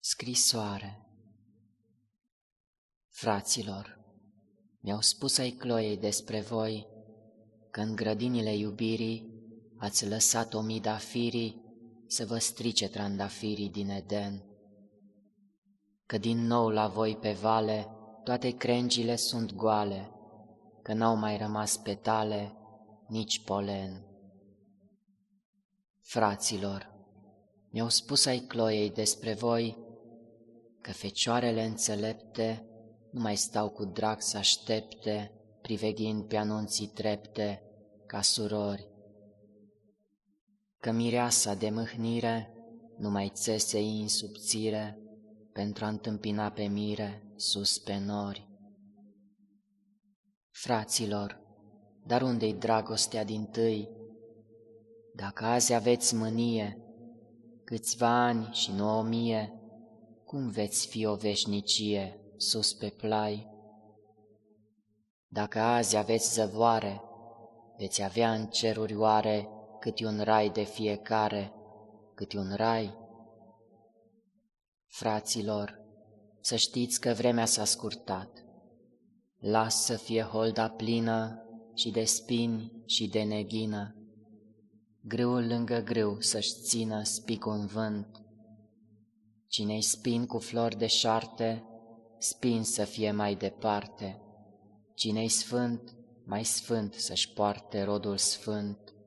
Scrisoare. Fraților, mi-au spus ai Chloei despre voi că în grădinile iubirii ați lăsat omida firii să vă strice trandafirii din Eden, că din nou la voi pe vale toate crengile sunt goale, că n-au mai rămas petale, nici polen. Fraților, mi-au spus ai Chloei despre voi că fecioarele înțelepte nu mai stau cu drag să aștepte, priveghind pe anunții trepte ca surori, că mireasa de mâhnire nu mai țese în subțire pentru a întâmpina pe mire sus pe nori. Fraților, dar unde-i dragostea dintâi? Dacă azi aveți mânie, câțiva ani și nu 1000, cum veți fi o veșnicie sus pe plai? Dacă azi aveți zăvoare, veți avea în ceruri oare câte un rai de fiecare, câte un rai? Fraților, să știți că vremea s-a scurtat. Las să fie holda plină și de spini și de neghină, grâul lângă grâu să-și țină spicul în vânt. Cine-i spin cu flori de șarte, spin să fie mai departe. Cine-i sfânt, mai sfânt să-și poarte rodul sfânt.